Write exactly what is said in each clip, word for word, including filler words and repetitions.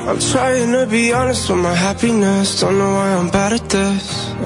I'm trying to be honest with my happiness. Don't know why I'm bad at this.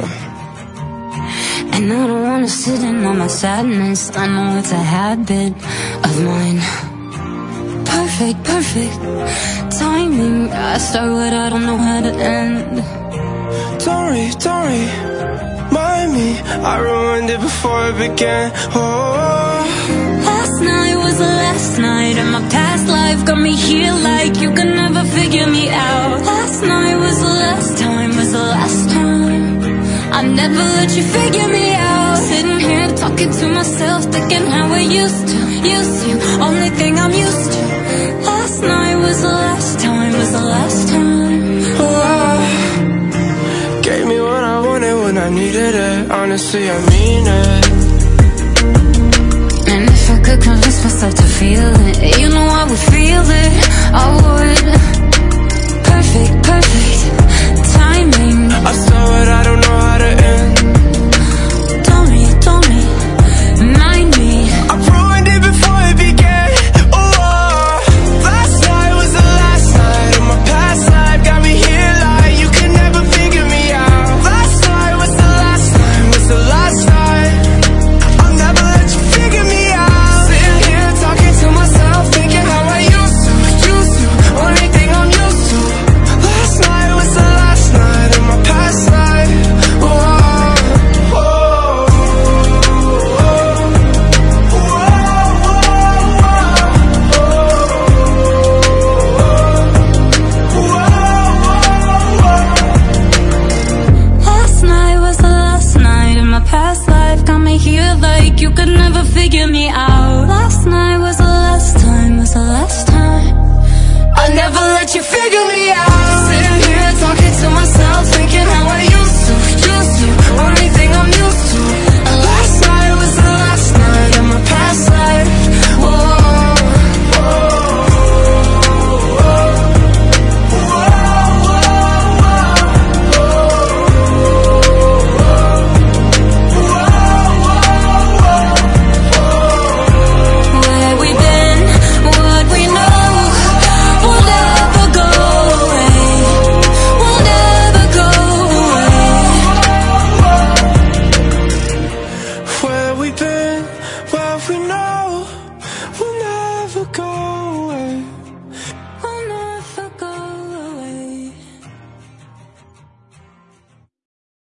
And I don't wanna sit in on my sadness. I know it's a habit of mine. Perfect, perfect timing. I start what I don't know how to end. Don't worry, don't worry, mind me, I ruined it before it began. Oh, last night was the last night, and my past life got me here like you could never figure me out. Last night was the last time, was the last time. I never let you figure me out. Sitting here talking to myself, thinking how we used to, used to, only thing I'm used to. Last night was the last time, was the last time. oh, gave me what I wanted when I needed it. Honestly, I mean it. And if I could convince myself to feel it, you know I would feel it, I would. Perfect, perfect